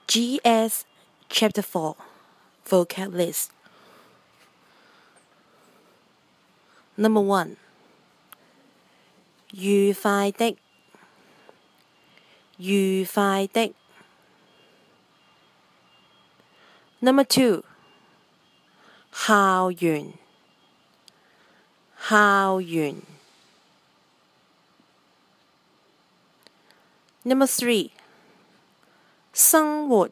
GS Chapter 4 Vocab List Number 1. 愉快的愉快的 Number 2. 校園校園 Number 3. 生活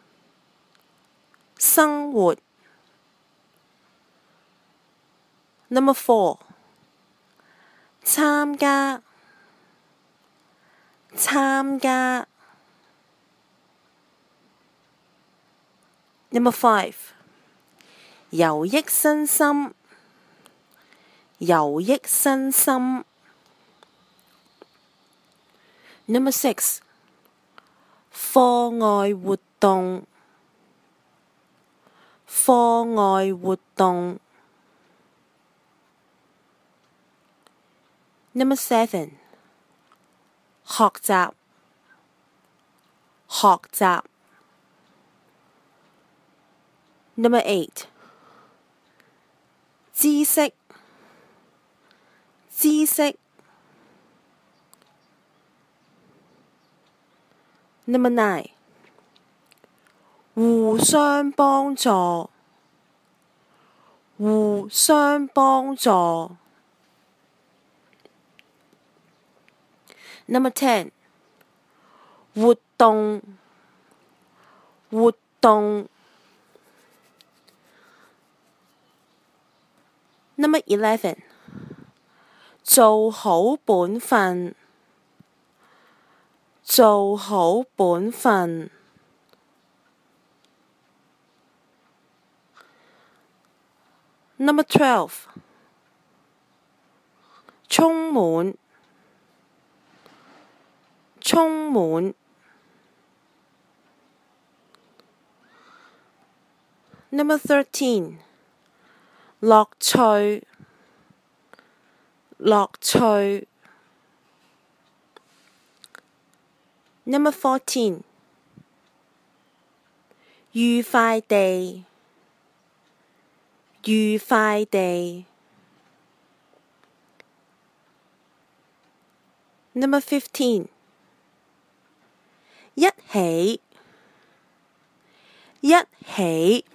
生活 Number 4. 參加參加 Number 5. 有益身心有益身心 Number 6. 課外活動課外活動 Number 7. 學習學習 Number 8. 知識知識 Number 9. 互相幫助互相幫助 Number 10. 活動活動 Number 11. 做好本分做好本分 Number 12. 充滿充滿 Number 13. 樂趣樂趣 Number 14. 愉快地愉快地 Number 15. 一起一起